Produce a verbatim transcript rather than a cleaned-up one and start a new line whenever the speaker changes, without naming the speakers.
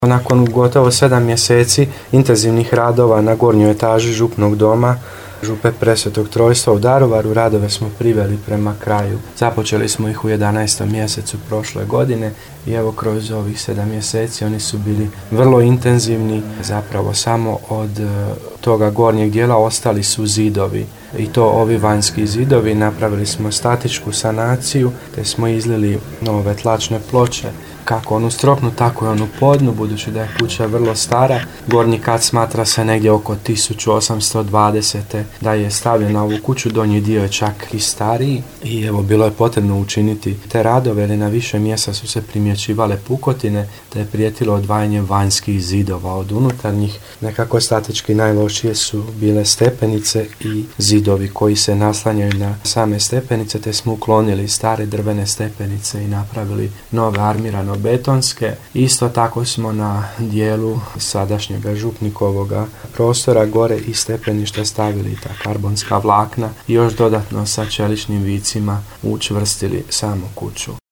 Nakon gotovo sedam mjeseci intenzivnih radova na gornjoj etaži župnog doma Župe Presvetog Trojstva u Daruvaru, radove smo priveli prema kraju. Započeli smo ih u jedanaestom mjesecu prošle godine i evo kroz ovih sedam mjeseci oni su bili vrlo intenzivni. Zapravo samo od toga gornjeg dijela ostali su zidovi i to ovi vanjski zidovi. Napravili smo statičku sanaciju te smo izlili nove tlačne ploče, kako onu stropnu, tako i onu podnu, budući da je kuća vrlo stara. Gornji kat smatra se negdje oko tisuću osamsto dvadeset. da je stavljen na ovu kuću, donji dio je čak i stariji i evo bilo je potrebno učiniti te radove, jer na više mjesta su se primjećivale pukotine, te je prijetilo odvajanje vanjskih zidova od unutarnjih. Nekako statički najlošije su bile stepenice i zidovi koji se naslanjaju na same stepenice, te smo uklonili stare drvene stepenice i napravili nove armirano betonske. Isto tako smo na dijelu sadašnjega župnikovoga prostora gore i stepeništa stavili ta karbonska vlakna i još dodatno sa čeličnim vicima učvrstili samu kuću.